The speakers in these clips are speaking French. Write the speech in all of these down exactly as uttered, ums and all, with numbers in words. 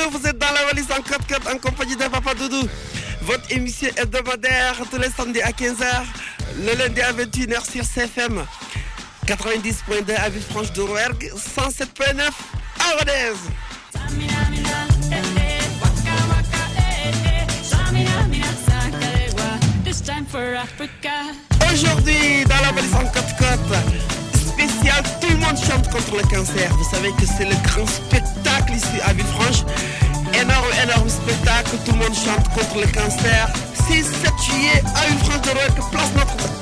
retour, vous êtes dans la valise en quatre quatre en compagnie de Papa Doudou. Votre émission hebdomadaire tous les samedis à quinze heures, le lundi à vingt et une heures sur C F M quatre-vingt-dix point deux à Villefranche de Rouergue, cent sept point neuf à Rodez. Aujourd'hui, dans la valise en quatre quatre, spécial, tout le monde chante contre le cancer. Vous savez que c'est le grand spectacle ici à Villefranche. Énorme, énorme spectacle, tout le monde chante contre le cancer. six sept juillet à Villefranche de Rouergue, place notre.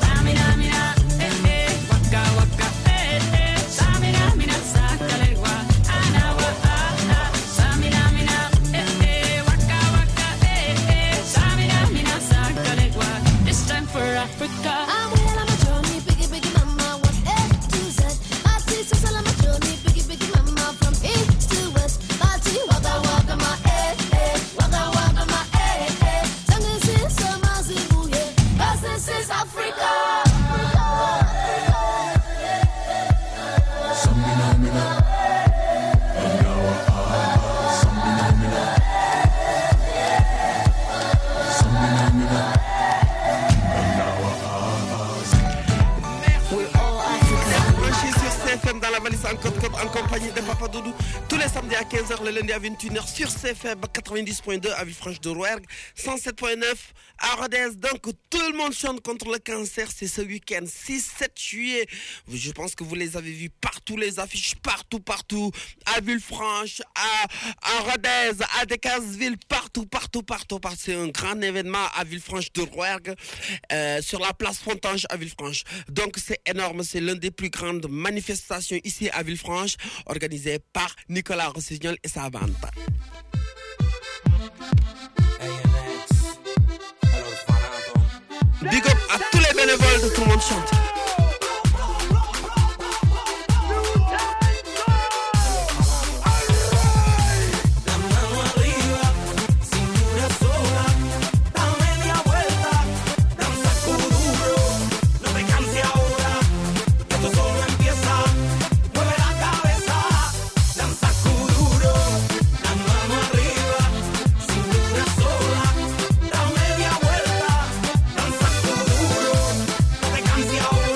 En compagnie de Papa Doudou, tous les samedis à quinze heures, le lundi à vingt et une heures sur C F M quatre-vingt-dix point deux à Villefranche de Rouergue, cent sept point neuf à Rodez. Donc tout le monde chante contre le cancer, c'est ce week-end, six sept juillet. Je pense que vous les avez vus partout, les affiches partout, partout, à Villefranche, à, à Rodez, à Decazeville, partout, partout, partout, partout. C'est un grand événement à Villefranche de Rouergue, euh, sur la place Fontange à Villefranche. Donc c'est énorme, c'est l'une des plus grandes manifestations ici à Villefranche, organisée par Nicolas Rossignol et sa bande. Big up à tous les bénévoles de Tout le monde chante. Ahora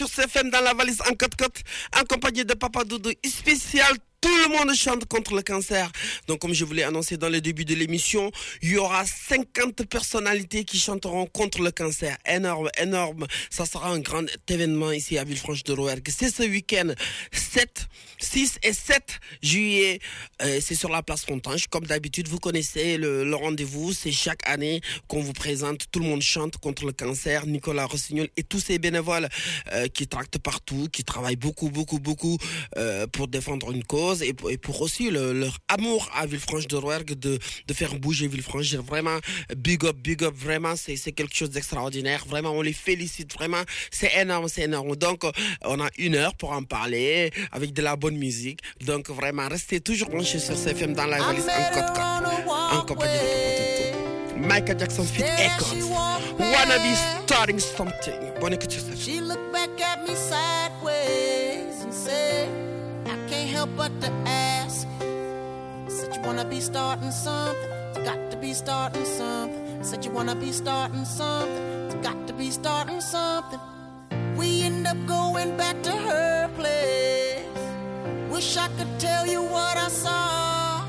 sur C F M dans la valise en côte-côte, en compagnie de Papa Doudou spécial. Tout le monde chante contre le cancer. Donc, comme je vous l'ai annoncé dans le début de l'émission, il y aura cinquante personnalités qui chanteront contre le cancer. Énorme, énorme. Ça sera un grand événement ici à Villefranche-de-Rouergue. C'est ce week-end, sept, six et sept juillet. Euh, c'est sur la place Fontange. Comme d'habitude, vous connaissez le, le rendez-vous. C'est chaque année qu'on vous présente. Tout le monde chante contre le cancer. Nicolas Rossignol et tous ces bénévoles euh, qui tractent partout, qui travaillent beaucoup, beaucoup, beaucoup euh, pour défendre une cause. Et pour, et pour aussi le, leur amour à Villefranche-de-Rouergue de, de faire bouger Villefranche. Vraiment, big up, big up, vraiment, c'est, c'est quelque chose d'extraordinaire. Vraiment, on les félicite, vraiment, c'est énorme, c'est énorme. Donc, on a une heure pour en parler avec de la bonne musique. Donc, vraiment, restez toujours branchés sur C F M dans la valise en côte-côte, en compagnie de Papa Doudou. Michael Jackson fit Echoes. Wanna be starting something. Bonne écoute sur C F M. She looked back at me sideways and said, can't help but to ask. Said you wanna be starting something, you got to be starting something. Said you wanna be starting something, you got to be starting something. We end up going back to her place. Wish I could tell you what I saw.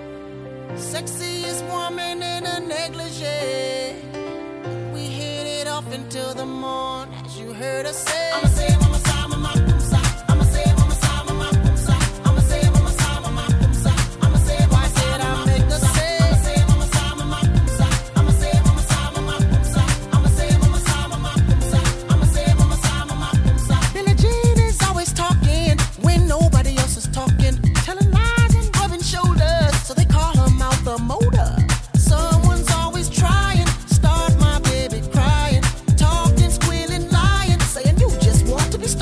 Sexiest woman in a negligee. We hit it off until the morning, as you heard her say. I'ma say, I'ma say, I'ma say. Start my baby crying, talking, squealing, lying, saying you just want to be started.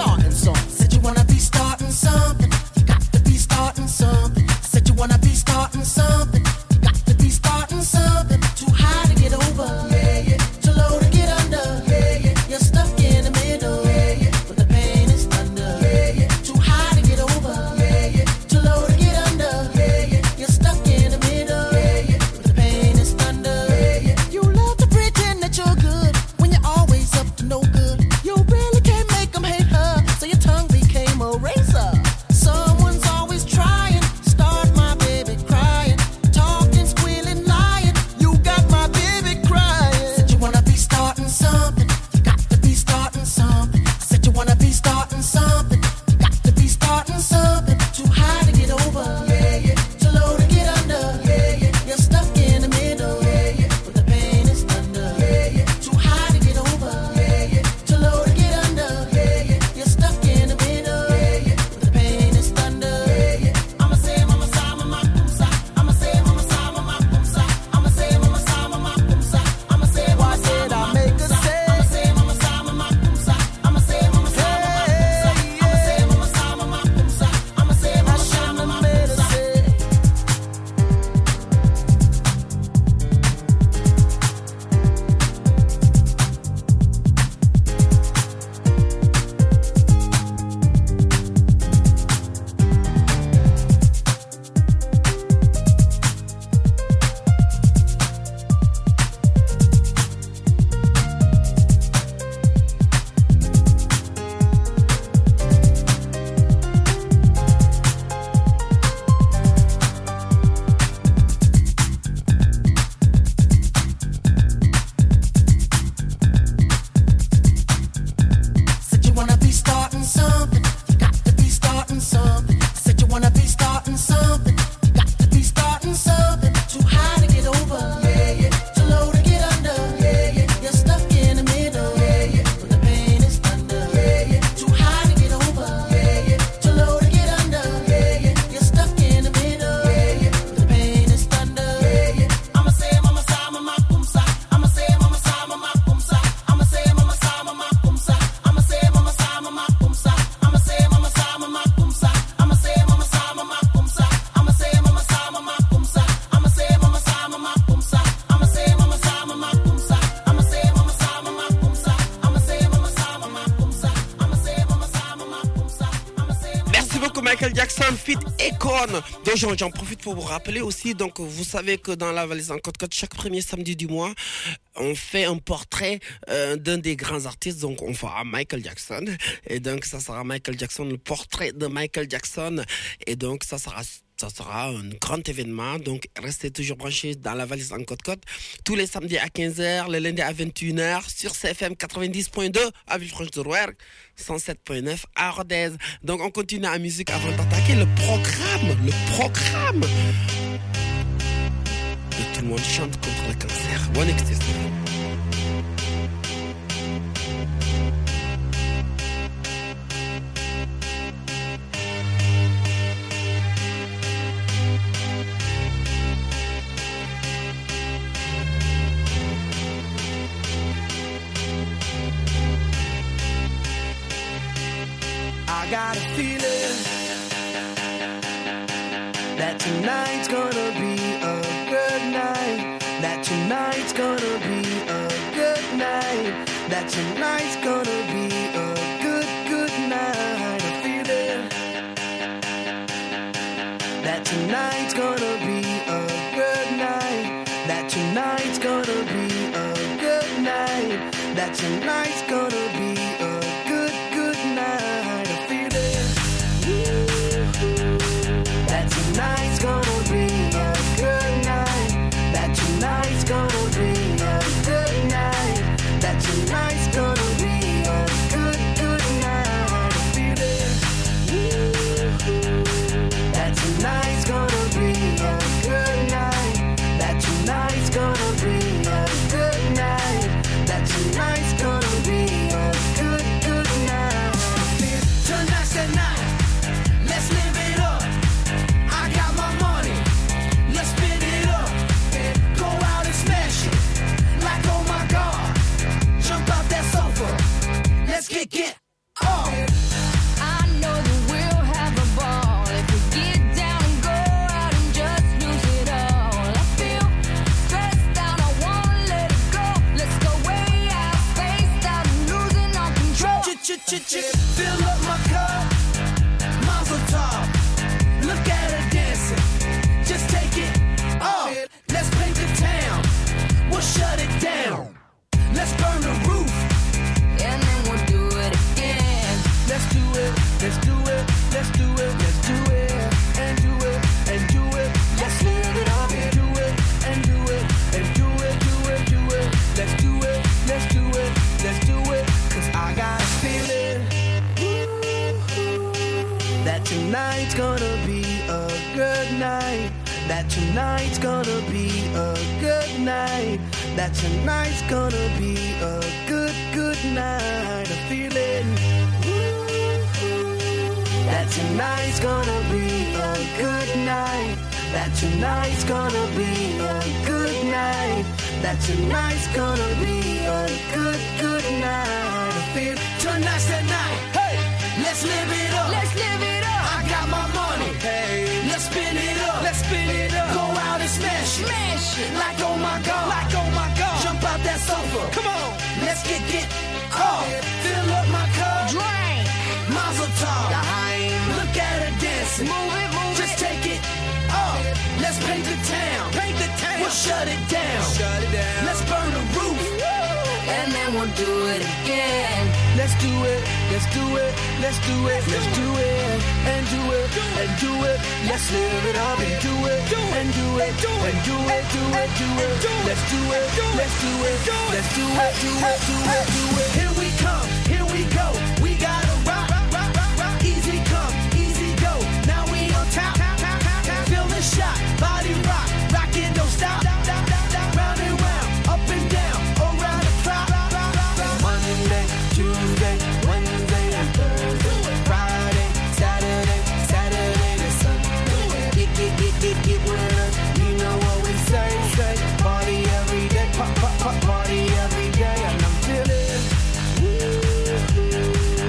Jackson fit Econ. Donc j'en, j'en profite pour vous rappeler aussi, donc vous savez que dans la valise en code-code, chaque premier samedi du mois, on fait un portrait euh, d'un des grands artistes, donc on fera Michael Jackson, et donc ça sera Michael Jackson, le portrait de Michael Jackson, et donc ça sera... Ça sera un grand événement, donc restez toujours branchés dans la valise en code-code. Tous les samedis à quinze heures, le lundi à vingt et une heures, sur C F M quatre-vingt-dix point deux à Villefranche-de-Rouergue, cent sept point neuf à Rodez. Donc on continue en musique avant d'attaquer le programme, le programme. Et tout le monde chante contre le cancer. Bonne écoute. I got a feeling that tonight's gonna be a good night. That tonight's gonna be a good night. That tonight's gonna be a good, good night. A feeling that tonight's gonna be a good night. That tonight's gonna be a good night. That tonight's gonna be a good, good night. Tonight's gonna be a good night. That tonight's gonna be a good night. That tonight's gonna be a good, good night. I feel it. That tonight's gonna be a good night. That tonight's gonna be a good night. That tonight's gonna be a good, good night. Tonight's the night. Let's live it up. I got my money, let's spin it up. Go out and smash it, like oh my God. Jump out that sofa, let's get get off. I know that we'll have a ball if we get down and go out and just lose it all. I feel stressed out, I wanna let it go. Let's go way out, spaced out, and losing all control. Fill up my cup, Mazel tov. Look at her dancing, just take it off. Let's paint the town, we'll shut it down. Let's burn the roof, And then we'll do it again. let's do it, let's do it, let's do it, let's do it, and do it, and do it. Let's live it up and do it, and do it, and do it, do it, do it. Let's do it, let's do it, let's do it. Cause I got a feeling that tonight's gonna be a good night. That tonight's gonna be a good night. That tonight's gonna be a good, good night. A feeling that tonight's gonna be a good night. That tonight's gonna be a good night. That tonight's gonna be a good, good night. I feel tonight's the night. Hey, let's live it up. Let's live it up. I got my money. Hey, let's spin it up. Let's spin it up. Go out and smash it. Smash it. Like oh my God. Like oh my God. Jump out that sofa. Come on. Let's get get off. Fill up my cup. Drink. Mazel tov. Dime. Look at her dancing. Move it, move Just it. take it off. Let's paint the town. Paint the town. We'll shut it down. Shut it down. Let's burn the roof. And then we'll do it again. Let's do it, let's do it, let's do it, let's do it, and do it, and do it. Let's live it up and do it, and do it, and do it, do it, do it. Let's do it, let's do it, let's do it, do it, do it, do it. Here we come, here we go. We gotta rock, rock, rock, rock. Easy come, easy go. Now we on top, feel the shot, body rock, rockin' don't stop. Round and round, up and down, around the clock. Monday, Tuesday, Wednesday, and Thursday, Friday, Saturday, Saturday to Sunday. Get, get, get, get, get with us. You know what we say, say. Party every day, pop, pop, pop, party every day, and I'm feeling.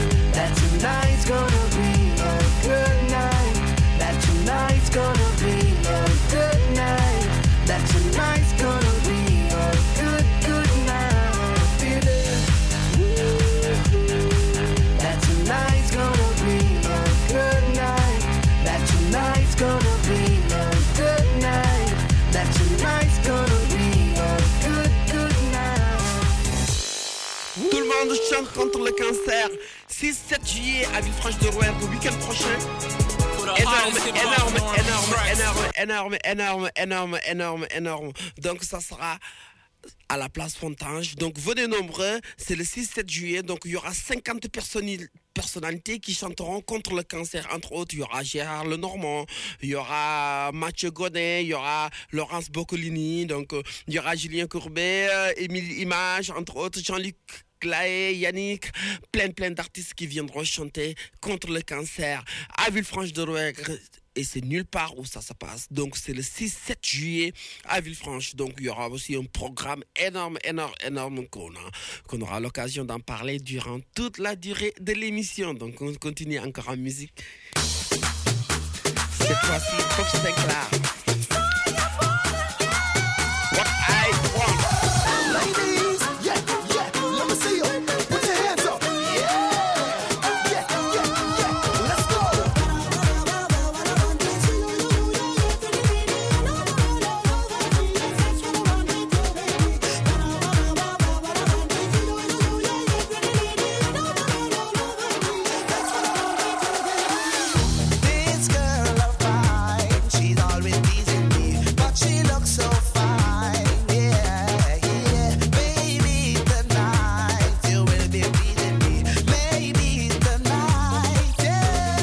monde chante contre le cancer. six sept juillet à Villefranche-de-Rouergue, le week-end prochain. Énorme, énorme, énorme, énorme, énorme, énorme, énorme, énorme, énorme. Donc ça sera à la place Fontange. Donc venez nombreux, c'est le six sept juillet. Donc il y aura cinquante personnalités personnalités qui chanteront contre le cancer. Entre autres, il y aura Gérard Lenormand, il y aura Mathieu Godet, il y aura Laurence Boccolini, donc euh, il y aura Julien Courbet, euh, Émile Image, entre autres Jean-Luc Claé, Yannick, plein plein d'artistes qui viendront chanter contre le cancer à Villefranche-de-Rouergue. Et c'est nulle part où ça se passe. Donc c'est le six sept juillet à Villefranche. Donc il y aura aussi un programme énorme, énorme, énorme qu'on a, qu'on aura l'occasion d'en parler durant toute la durée de l'émission. Donc on continue encore en musique. Cette fois-ci, Pop Sinclair. What I want. Ladies, yeah, yeah, let me see you. Put your hands up. Yeah, yeah, yeah, yeah. Let's go. This girl of mine, she's always teasing me, but she looks so fine. Yeah, yeah. Baby, tonight you will be pleasing me. Maybe tonight, yeah.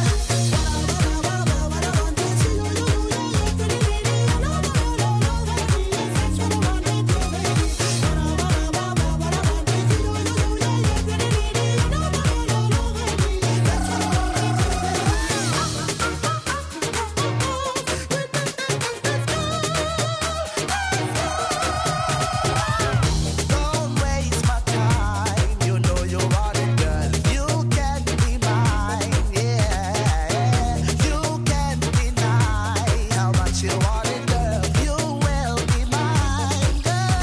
Don't waste my time. You know you want it, girl. You can be mine. Yeah, you can't deny how much you want it, girl. You will be mine,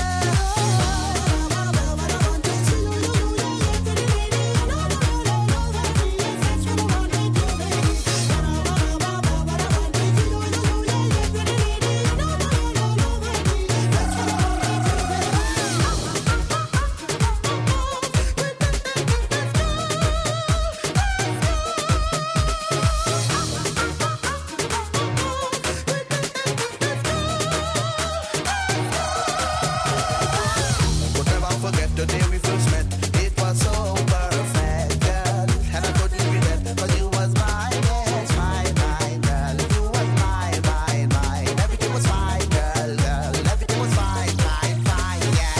We'll never forget the day we first met. It was so perfect, girl, and I couldn't regret. 'Cause you was mine, yes, mine, mine, girl. You was mine, mine, mine. Everything was fine, girl, girl. Everything was fine, fine, fine, yeah.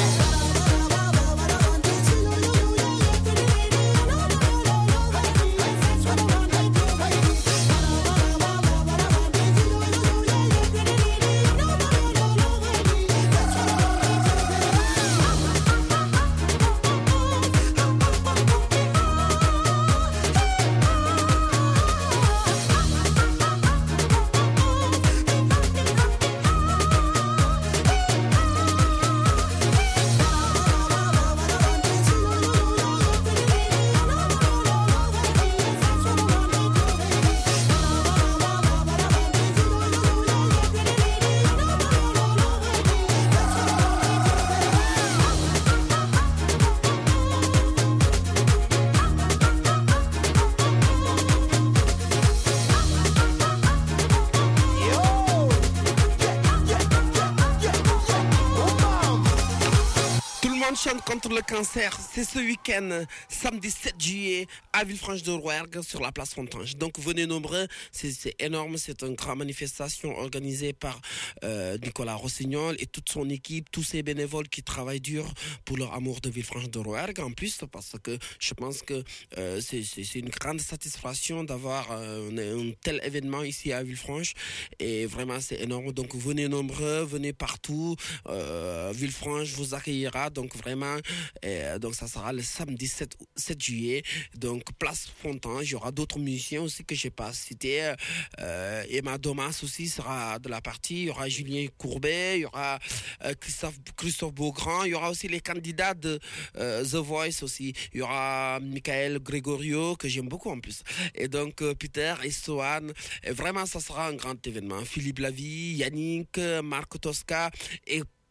Tout le monde chante contre le cancer. C'est ce week-end, samedi sept juillet, à Villefranche-de-Rouergue, sur la place Fontange. Donc venez nombreux, c'est c'est énorme, c'est une grande manifestation organisée par euh, Nicolas Rossignol et toute son équipe, tous ces bénévoles qui travaillent dur pour leur amour de Villefranche-de-Rouergue. En plus, parce que je pense que euh, c'est c'est- c'est une grande satisfaction d'avoir euh, un, un tel événement ici à Villefranche. Et vraiment, c'est énorme. Donc venez nombreux, venez partout. Euh, Villefranche vous accueillera. Donc vraiment, euh, donc ça sera le samedi sept juillet. Donc place Fontange. Il y aura d'autres musiciens aussi que j'ai pas cités. Euh, Emma Domas aussi sera de la partie. Il y aura Julien Courbet. Il y aura euh, Christophe, Christophe Beaugrand. Il y aura aussi les candidats de euh, The Voice aussi. Il y aura Michael Gregorio que j'aime beaucoup en plus. Et donc euh, Peter et Sohan. Et vraiment, ça sera un grand événement. Philippe Lavie, Yannick, Marc Tosca et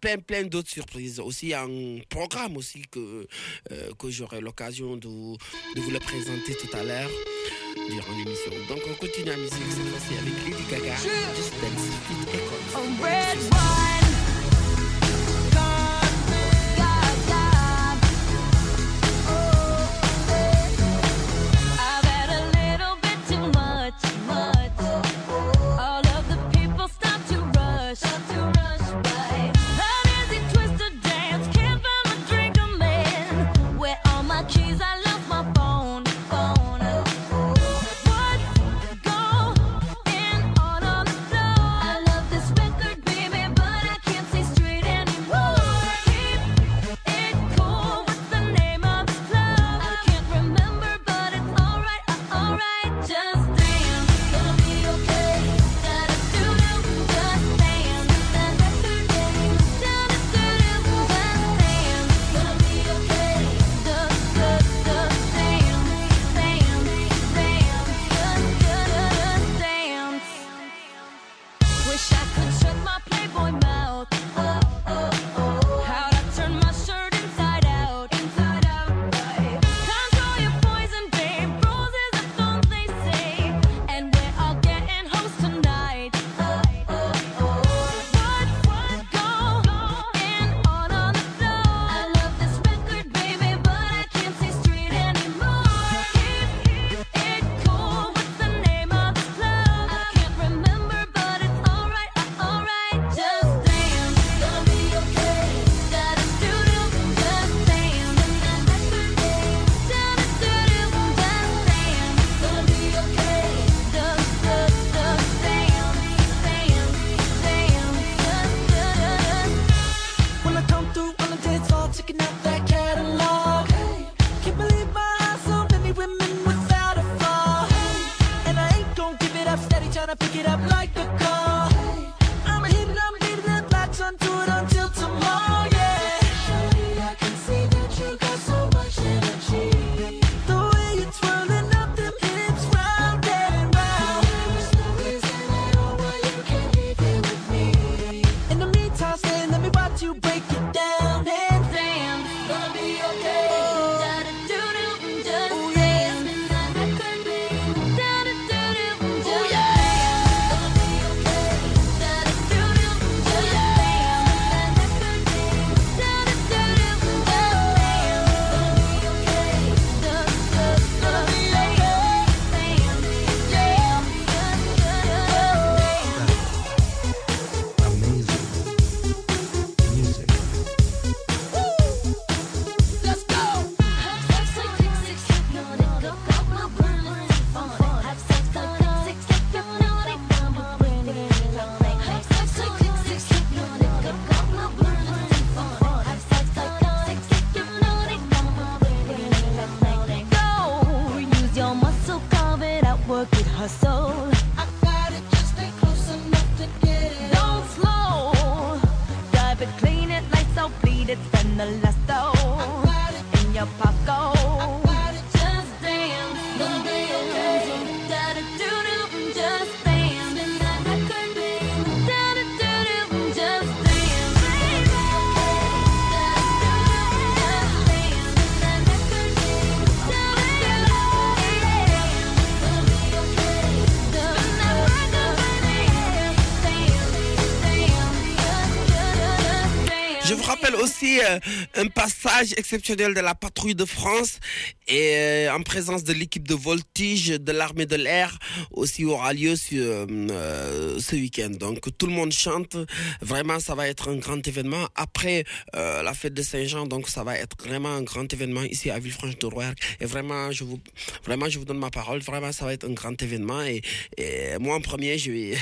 plein, plein d'autres surprises. Aussi un programme aussi que, euh, que j'aurai l'occasion de, de vous le présenter tout à l'heure durant l'émission. Donc on continue la musique cette fois-ci avec Lady Gaga, Just Dance, Fit Echoes. A red wine. God, God. Oh, I've had a little bit too much, much. All of the people stop to rush, to rush by. An easy twist to dance, can't find my drink, I'm in. Where are my keys? I lost my phone, phone. Euh, un passage exceptionnel de la patrouille de France et euh, en présence de l'équipe de voltige de l'armée de l'air aussi aura lieu sur, euh, ce week-end. Donc tout le monde chante, vraiment ça va être un grand événement après euh, la fête de Saint-Jean, donc ça va être vraiment un grand événement ici à Villefranche-de-Rouergue et vraiment je vous vraiment je vous donne ma parole, vraiment ça va être un grand événement et, et moi en premier je vais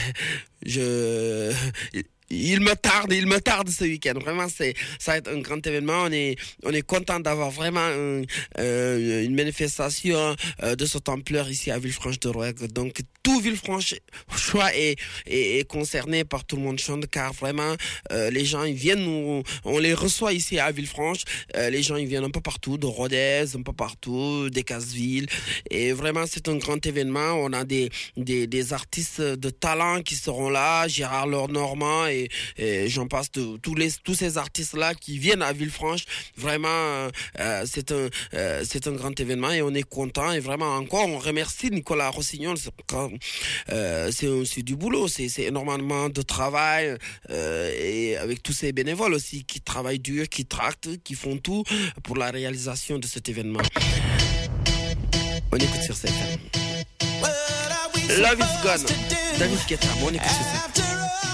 je Il me tarde, il me tarde ce week-end. Vraiment, c'est, ça va être un grand événement. On est, on est content d'avoir vraiment un, euh, une manifestation euh, de cette ampleur ici à Villefranche-de-Rouergue. Donc, tout Villefranche-Choix est, est, est concerné par Tout le monde chante, car vraiment, euh, les gens, ils viennent nous, on les reçoit ici à Villefranche. Euh, les gens, ils viennent un peu partout, de Rodez, un peu partout, des Casseville. Et vraiment, c'est un grand événement. On a des, des, des artistes de talent qui seront là, Gérard Lenormand et et, et j'en passe de tous les tous ces artistes là qui viennent à Villefranche. Vraiment, euh, c'est un euh, c'est un grand événement et on est content et vraiment encore on remercie Nicolas Rossignol. C'est, euh, c'est, c'est du boulot, c'est, c'est énormément de travail euh, et avec tous ces bénévoles aussi qui travaillent dur, qui tractent, qui font tout pour la réalisation de cet événement. On écoute sur cette. Love is gone. David Guetta, on écoute sur cette.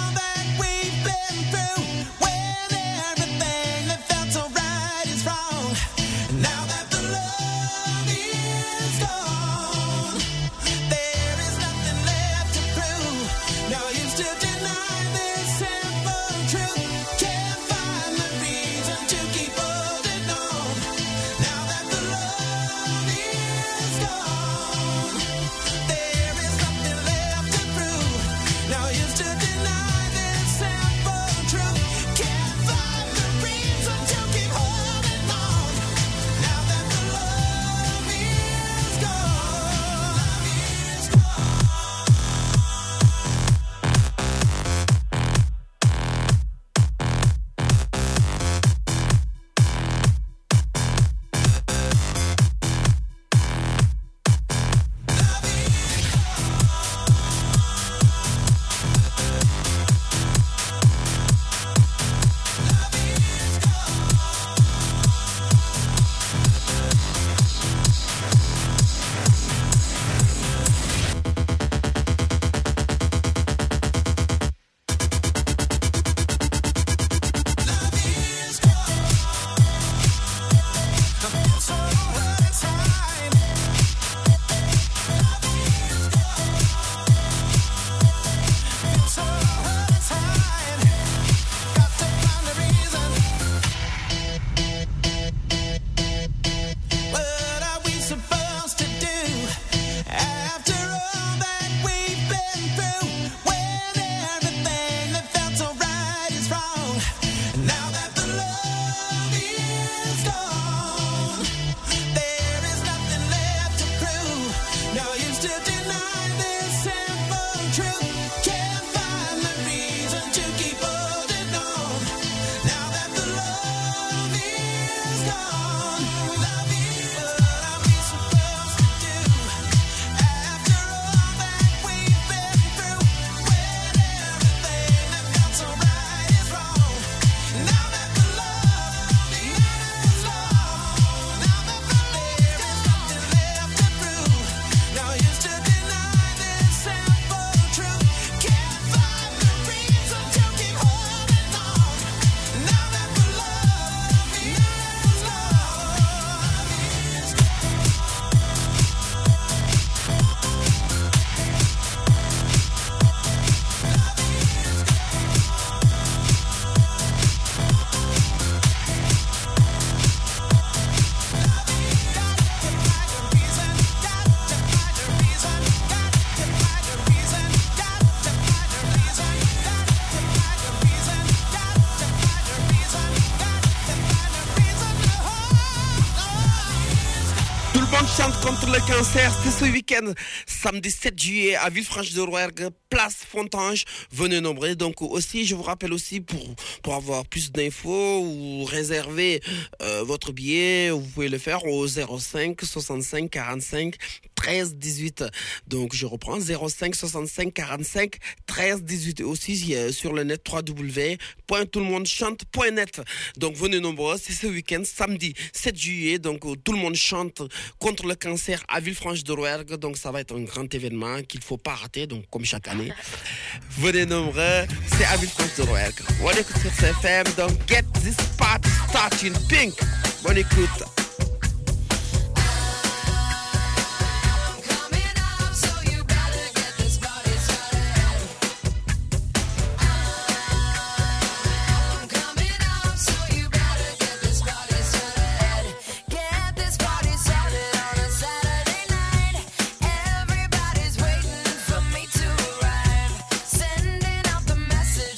chante contre le cancer. C'est ce week-end, samedi sept juillet à Villefranche-de-Rouergue, place Fontange. Venez nombreux. Donc aussi, je vous rappelle aussi pour pour avoir plus d'infos ou réserver euh, votre billet, vous pouvez le faire au zéro cinq soixante-cinq quarante-cinq treize dix-huit. Donc je reprends zéro cinq soixante-cinq quarante-cinq treize dix-huit. Aussi euh, sur le net w w w point tout le monde chante point net. Donc venez nombreux. C'est ce week-end, samedi sept juillet. Donc euh, tout le monde chante contre le cancer à Villefranche-de-Rouergue. Donc ça va être un grand événement qu'il faut pas rater. Donc comme chaque année, venez nombreux. C'est à Villefranche-de-Rouergue. On écoute sur C F M. Donc get this party starting pink. Bonne écoute.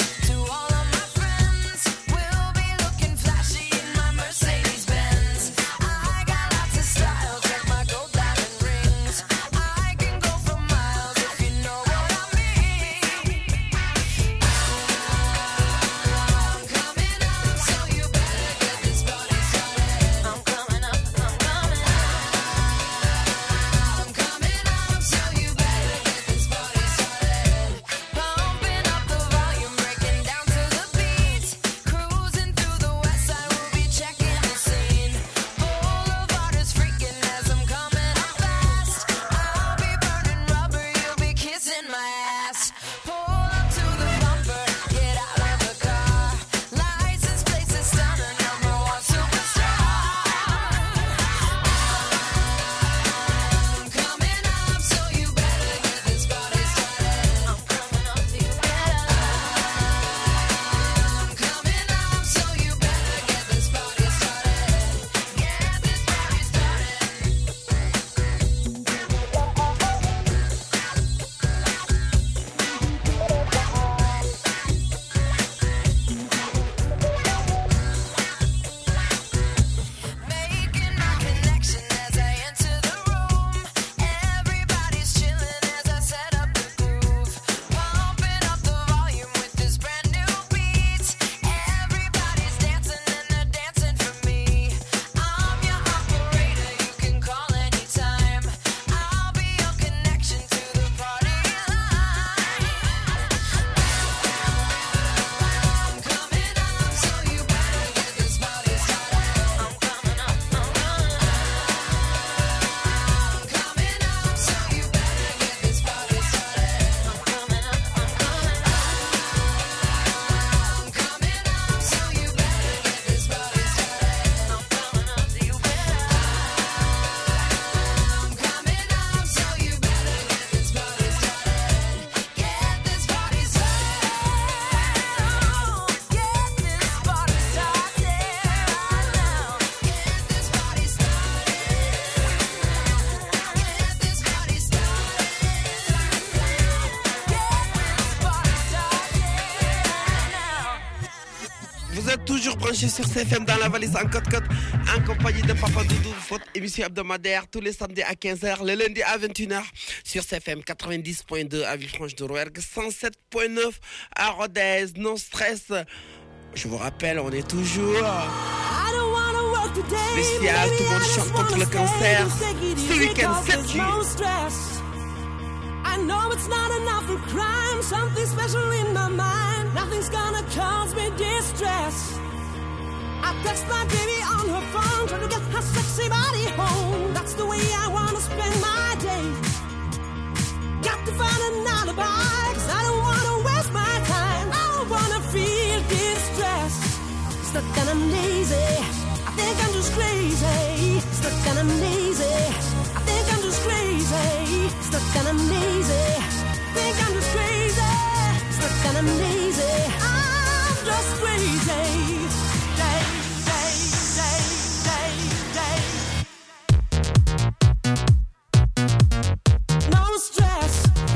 Mercedes Benz. toujours branché sur C F M dans la valise en côte-côte, en compagnie de Papa Doudou, votre émission hebdomadaire tous les samedis à quinze heures, le lundi à vingt et une heures sur C F M quatre-vingt-dix point deux à Villefranche-de-Rouergue, cent sept point neuf à Rodez. Non stress. Je vous rappelle, on est toujours spécial, tout le monde chante contre le cancer. Ce week-end, sept juillet. I know it's not enough for crime, something special in my mind. Nothing's gonna cause me distress. I text my baby on her phone, trying to get her sexy body home. That's the way I wanna spend my day. Got to find an alibi, cause I don't wanna waste my time. I don't wanna feel distressed. Stuck and I'm lazy, I think I'm just crazy. Stuck and I'm lazy, I think I'm just crazy. Stuck and I'm lazy, think I'm just crazy. Stuck and I'm lazy, I'm just crazy. Day, day, day, day, day. No stress.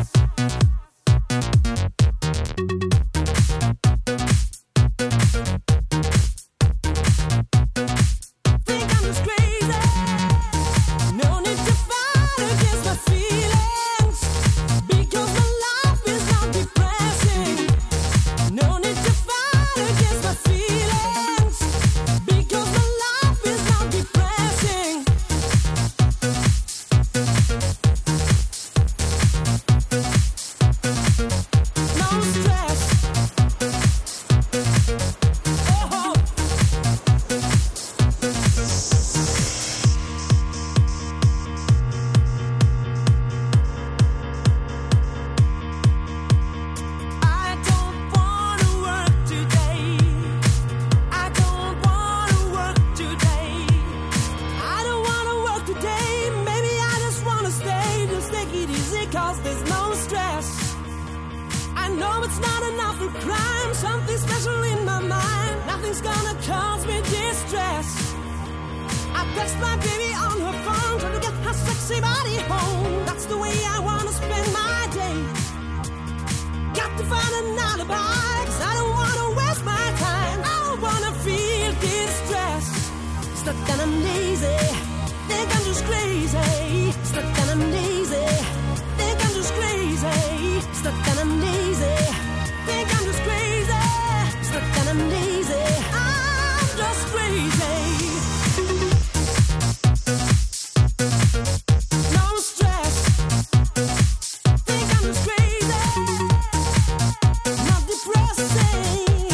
Think I'm just crazy. No need to fight against my feelings, because my life is not depressing. No need to fight against my feelings, because my life is not depressing. No stress. Oh. I don't wanna work today. I don't wanna work today. I don't wanna work today. Maybe I just wanna stay, just take it easy, cause there's no stress. I know it's not enough for crime, something special in my mind. Nothing's gonna cause me distress. I text my baby on her phone, trying to get her sexy body home. That's the way I wanna spend my day. Got to find an alibi, cause I don't wanna waste my time. I don't wanna feel distress. Stuck and I'm lazy, think I'm just crazy. Stuck and I'm lazy, think I'm just crazy. Stuck and I'm lazy, think I'm just crazy. Stuck and I'm lazy, I'm just crazy. No stress, think I'm just crazy. Not depressing.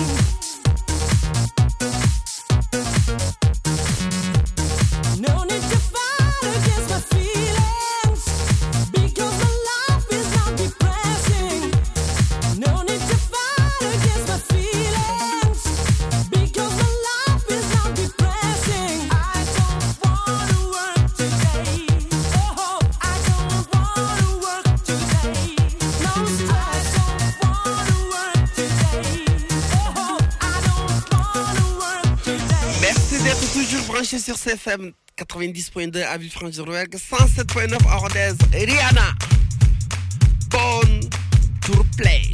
No need to fight against my feelings, because my life is not depressing. No need to fight against my feelings, because my life is not depressing. I don't wanna work today. Oh, I don't wanna work today. No stress. I don't wanna work today. Oh, I don't wanna work today. Merci d'être toujours branché sur C F M quatre-vingt-dix point deux à Villefranche-de-Rouergue, cent sept point neuf à Rodez. Rihanna, Born to Play.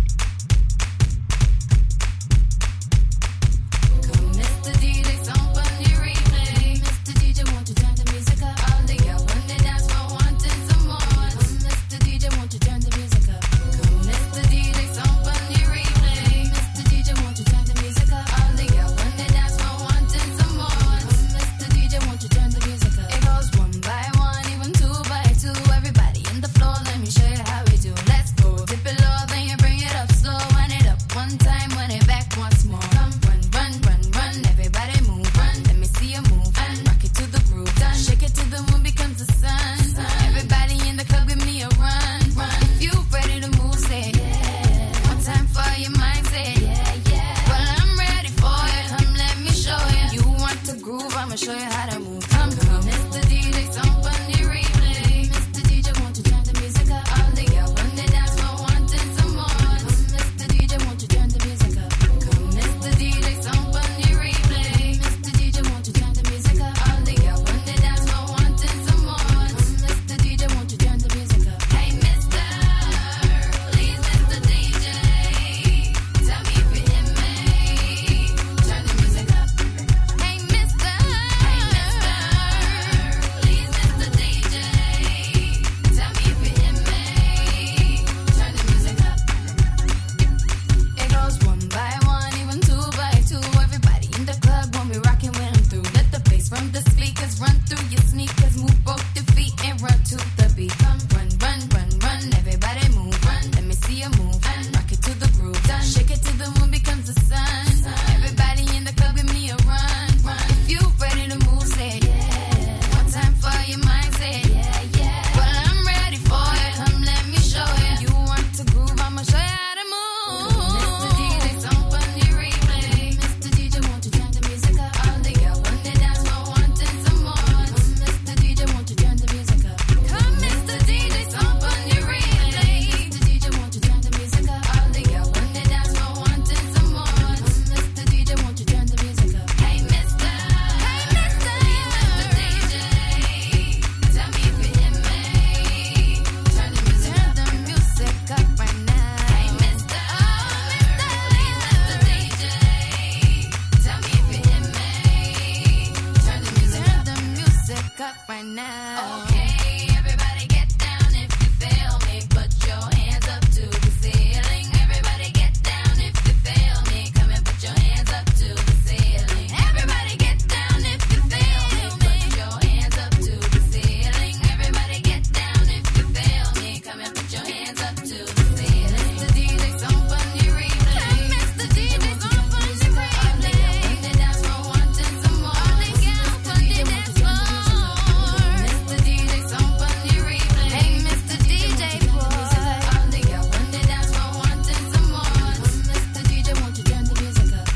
Mister D J, somebody replay. Mister D J, won't you turn the music up? All the girls on the dance floor wanting some more. Mister D J, won't you turn the music up? Mister D J, somebody replay. Mister D J, won't you turn the music up? All the girls on the dance floor wanting some more. Mister D J, won't you turn the music up? It goes one by one, even two by two. Everybody in the floor, let me show you how we do. Let's go. Dip it low, then you bring it up slow. Wind it up one time, wind it back once more. Come, run, run, run, run. Everybody move, run. Let me see you move. And rock it to the groove. Done. Shake it till the moon becomes the sun. Everybody in the club, give me a run. Run. If you ready to move, say yeah. One time for your mind, say yeah, yeah. Well, I'm ready for you. Come, let me show you. You want to groove? I'ma show you how to move. Come, come, Mister D J, somebody replay. Mister D J, won't you turn the music up? All the girls on the dance floor wanting some more. Mister D J, won't you turn the music up? Come, Mister D J, somebody replay. Mister D J, won't you turn the music up? All the girls on the dance floor wanting some more. Mister D J, won't you turn the music up? Hey, Mister, please, Mister D J, tell me if you hear me. Turn the right now. Okay, everybody get down if you feel me. Put your hands up to the ceiling. Everybody get down if you feel me. Come and put your hands up to the ceiling. Everybody get down if you feel me. Put your hands up to the ceiling. Everybody get down if you feel me. Come and put your hands up to the ceiling. Mister D J, some funny replay. Mister D J, some funny replay. On the dance floor, wanting some more. All the girls on the dance floor. Mister D J, some funny replay. Hey, Mister D J boy. All the girls on the dance floor, wanting some more. Mister D J, won't you turn the music up?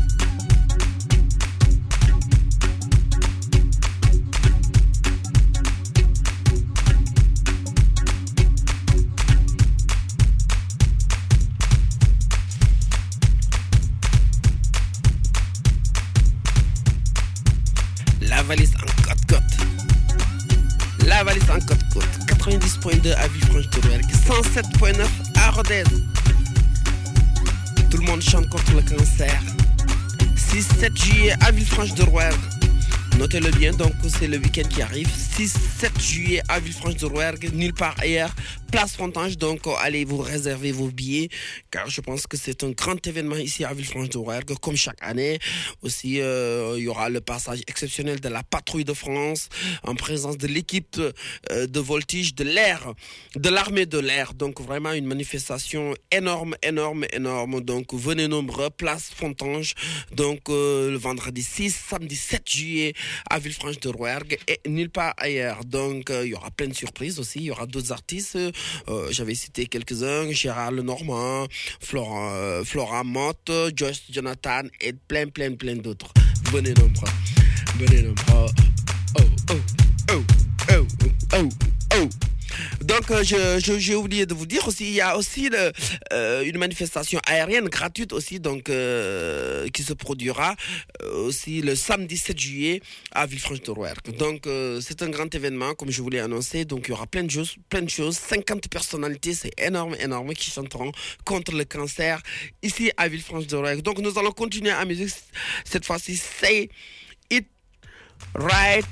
La valise en côte-côte. La valise en côte-côte. quatre-vingt-dix point deux à Villefranche-de-Rouergue. cent sept point neuf à Rodez. Tout le monde chante contre le cancer. six sept juillet à Villefranche-de-Rouergue. Notez-le bien, donc c'est le week-end qui arrive. six sept juillet à Villefranche-de-Rouergue, nulle part ailleurs. Place Fontange, donc allez vous réserver vos billets, car je pense que c'est un grand événement ici à Villefranche-de-Rouergue, comme chaque année. Aussi, euh, il y aura le passage exceptionnel de la patrouille de France, en présence de l'équipe euh, de voltige de l'air, de l'armée de l'air. Donc vraiment une manifestation énorme, énorme, énorme. Donc venez nombreux, place Fontange, donc euh, le vendredi six, samedi sept juillet à Villefranche-de-Rouergue et nulle part ailleurs. Donc euh, il y aura plein de surprises aussi, il y aura d'autres artistes. Euh, j'avais cité quelques-uns, Gérard Lenormand, Flora, euh, Flora Motte, Joyce Jonathan et plein, plein, plein d'autres. Venez nombreux, venez nombreux. Oh, oh, oh, oh, oh, oh. Donc, euh, je, je, j'ai oublié de vous dire aussi, il y a aussi le, euh, une manifestation aérienne gratuite aussi, donc euh, qui se produira euh, aussi le samedi sept juillet à Villefranche-de-Rouergue. Donc, euh, c'est un grand événement, comme je vous l'ai annoncé. Donc, il y aura plein de choses, plein de choses. cinquante personnalités, c'est énorme, énorme, qui chanteront contre le cancer ici à Villefranche-de-Rouergue. Donc, nous allons continuer à musique cette fois-ci. Say It Right,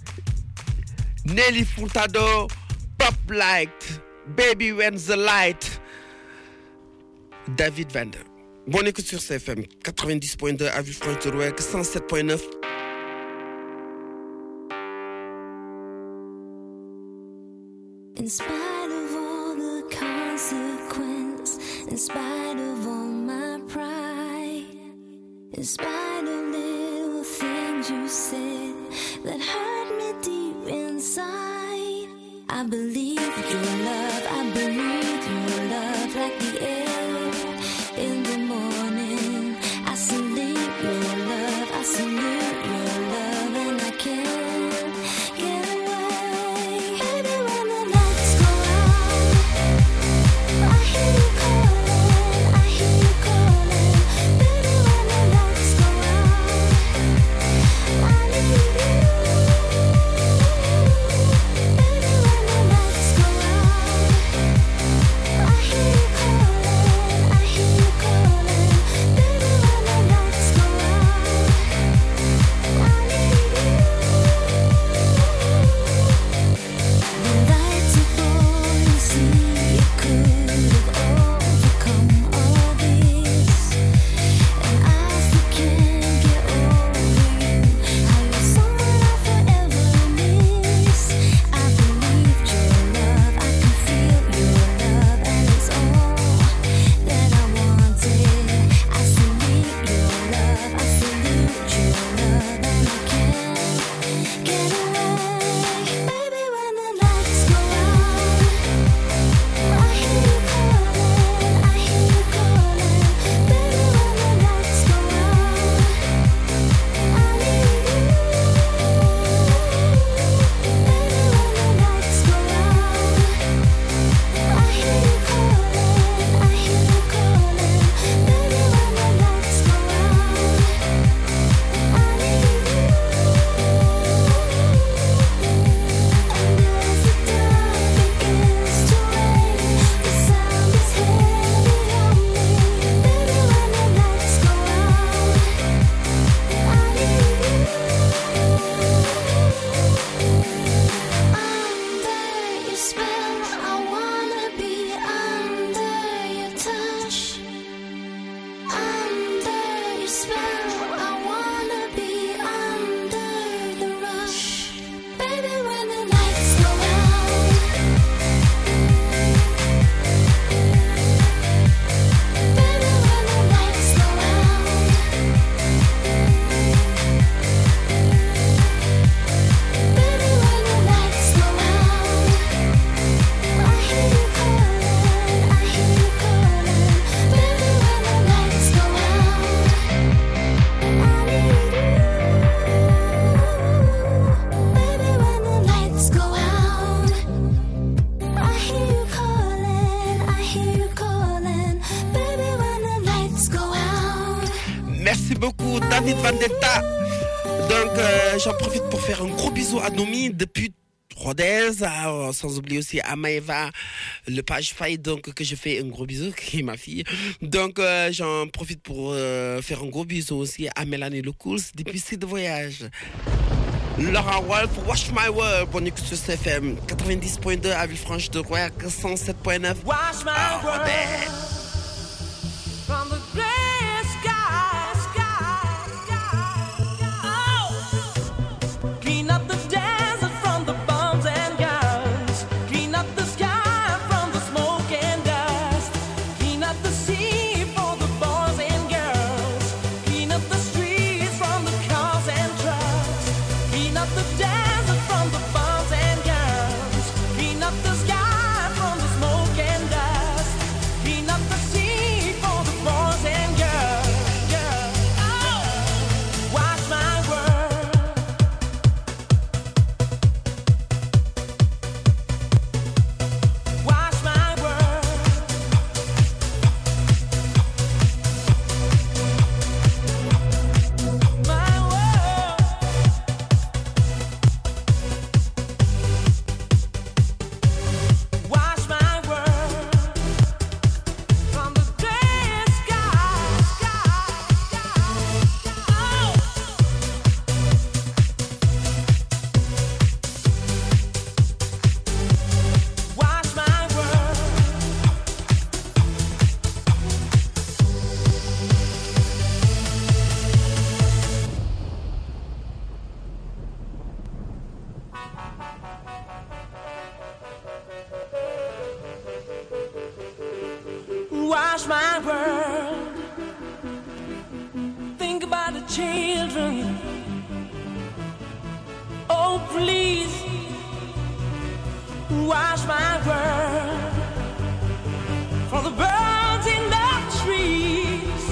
Nelly Furtado. Pop Light, Baby When the Light, David Vander. Bonne écoute sur C F M quatre-vingt-dix point deux à Villefranche-de-Rouergue, cent sept point neuf. In spite of all the consequence, in spite of all my pride, in spite of little things you said that hurt me deep inside, I believe your love, I breathe your love like the air in the morning. I salute your love, I salute your love, and I can't get away. Baby, when the lights go out, I hear you calling, I hear you calling. Baby, when the lights go out, I need you. Baby, when the lights go out, Vendetta. Donc, euh, j'en profite pour faire un gros bisou à Nomi depuis Rodez, euh, sans oublier aussi à Maëva, le page faille, donc que je fais un gros bisou, qui est ma fille. Donc, euh, j'en profite pour euh, faire un gros bisou aussi à Mélanie Lecouls depuis Sud Voyage. Laura Wolf, Wash My World, bonne écoute sur C F M quatre-vingt-dix point deux à Villefranche de Rouergue, cent sept point neuf Wash my à world Rodez. from the gray sky, sky, sky. Oh, clean up the desert from the bombs and guns. Clean up the sky from the smoke and dust. Clean up the sea for the boys and girls. Clean up the streets from the cars and trucks. Clean up the desert from the bombs and guns. Clean up the sky from the smoke and dust. Clean up the sea for the boys and girls. girls. Oh, wash my world. Wash my world. My world. Wash my world from the gray sky, sky, sky. Oh, wash my world. Wash my world. Think about the children. Oh, please. Wash my world. For the birds in the trees.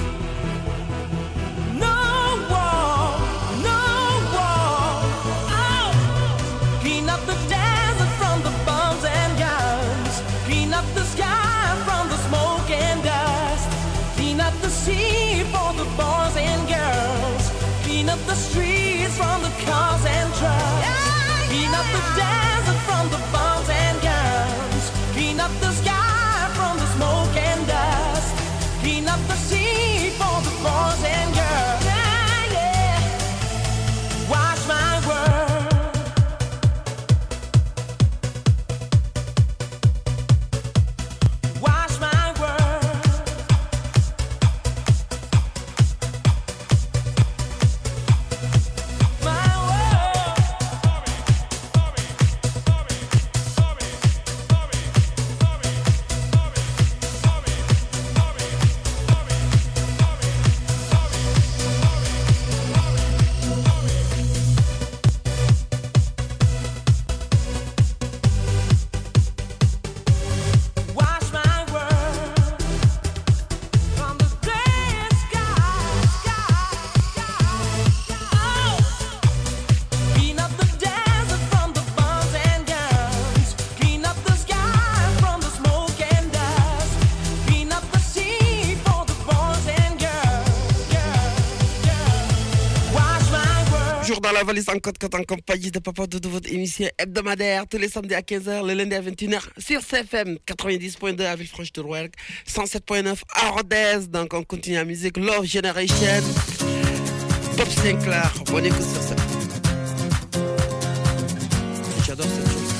No war, no war. Oh, clean up the desert from the bombs and guns. Clean up the sky from the smoke and dust. Clean up the sea for the boys and girls. Clean up the streets from the cars and trucks. Clean up the desert from the bombs and guns. Clean up the sky from the smoke and dust. Clean up the sea for the boys and girls. Yeah, yeah. Wash my world. Wash my world. My world. Wash my world from the gray sky, sky, sky. Oh, clean up the desert from the bombs and guns. Clean up the sky from the smoke and dust. Clean up the sea for the boys and girls, girls, girls. Wash my world. Toujours dans la valise en côte côte en compagnie de Papa Doudou, votre émission hebdomadaire tous les samedis à quinze heures, le lundi à vingt et une heures sur C F M quatre-vingt-dix point deux à Villefranche de Rouergue, cent sept point neuf à Rodez. Donc on continue la musique Love Generation, Bob Sinclair. Bonne écoute sur cette. J'adore cette chose.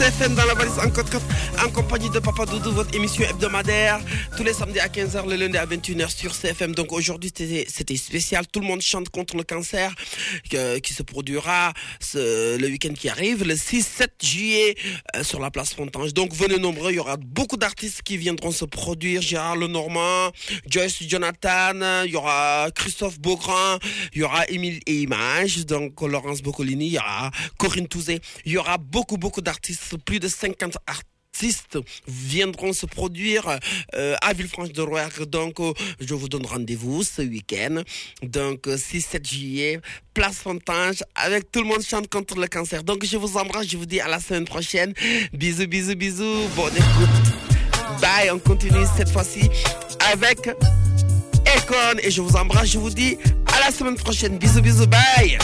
F M dans la valise en code en compagnie de Papa Doudou, votre émission hebdomadaire tous les samedis à quinze heures, le lundi à vingt et une heures sur C F M. Donc aujourd'hui c'était, c'était spécial, tout le monde chante contre le cancer euh, qui se produira ce, le week-end qui arrive, le six sept juillet euh, sur la place Fontange. Donc venez nombreux, il y aura beaucoup d'artistes qui viendront se produire, Gérard Lenormand, Joyce Jonathan, il y aura Christophe Beaugrand, il y aura Émile et Images, donc Laurence Boccolini, il y aura Corinne Touzé, il y aura beaucoup beaucoup d'artistes, plus de cinquante artistes viendront se produire euh, à Villefranche-de-Rouergue. Donc euh, je vous donne rendez-vous ce week-end, donc euh, six sept juillet, place Fontange, avec Tout le monde chante contre le cancer. Donc je vous embrasse, je vous dis à la semaine prochaine, bisous bisous bisous, bonne écoute, bye. On continue cette fois-ci avec Econ et je vous embrasse, je vous dis à la semaine prochaine, bisous bisous, bye.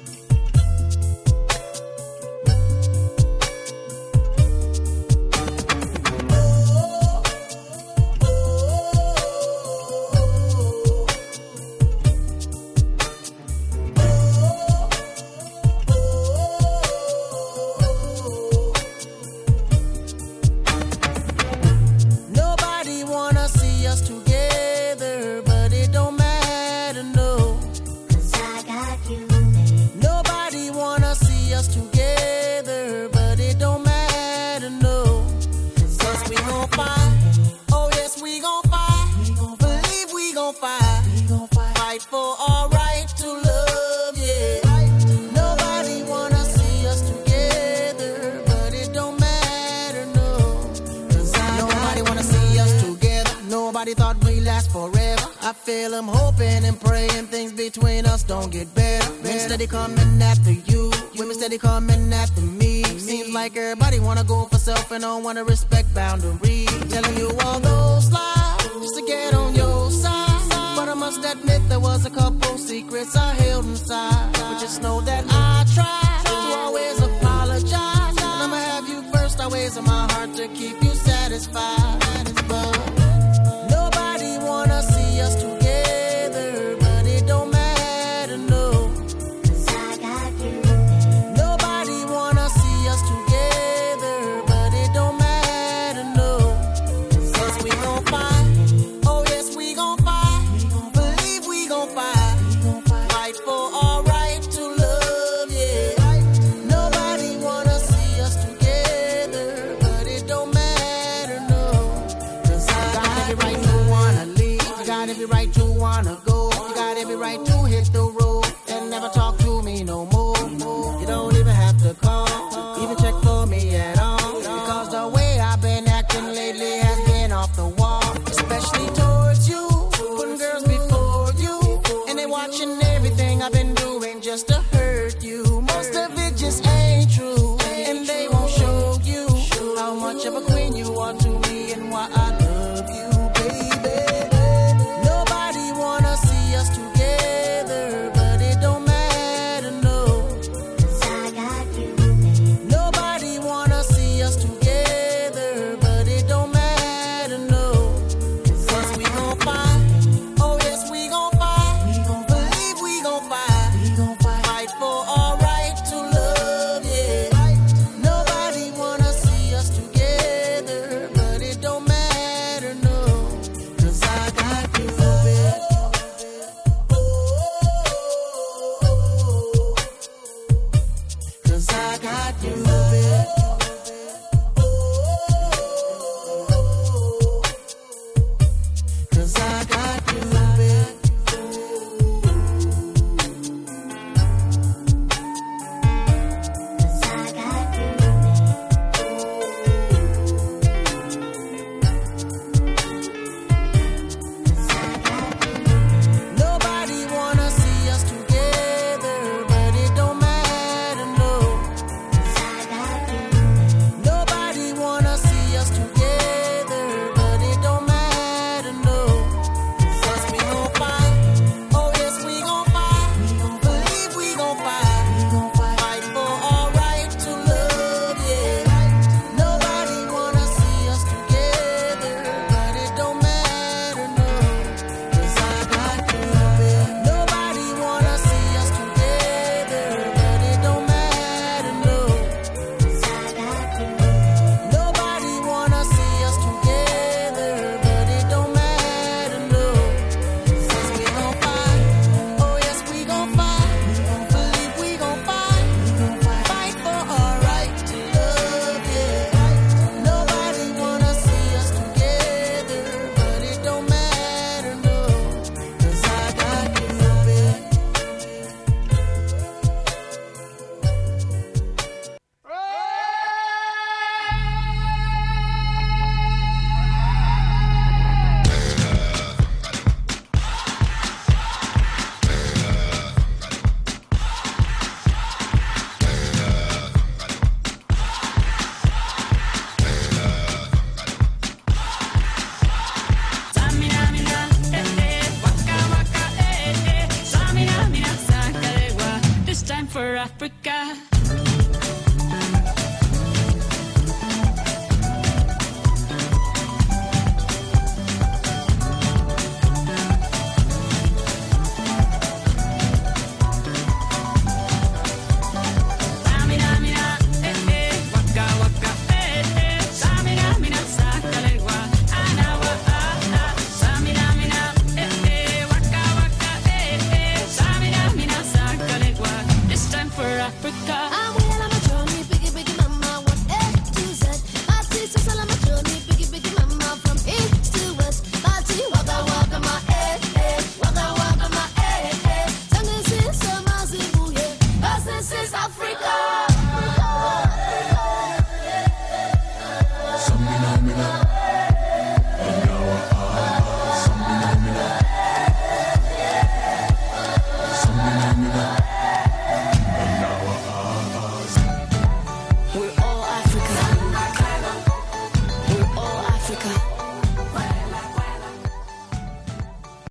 Coming after you, women steady coming after me. Seems like everybody wanna go for self and don't wanna respect boundaries. Telling you all those lies just to get on your side. But I must admit there was a couple secrets I held inside. But just know that I tried to always apologize. And I'ma have you first always in my heart to keep you satisfied. But nobody wanna see us together, but it don't matter, no. Fight for Africa.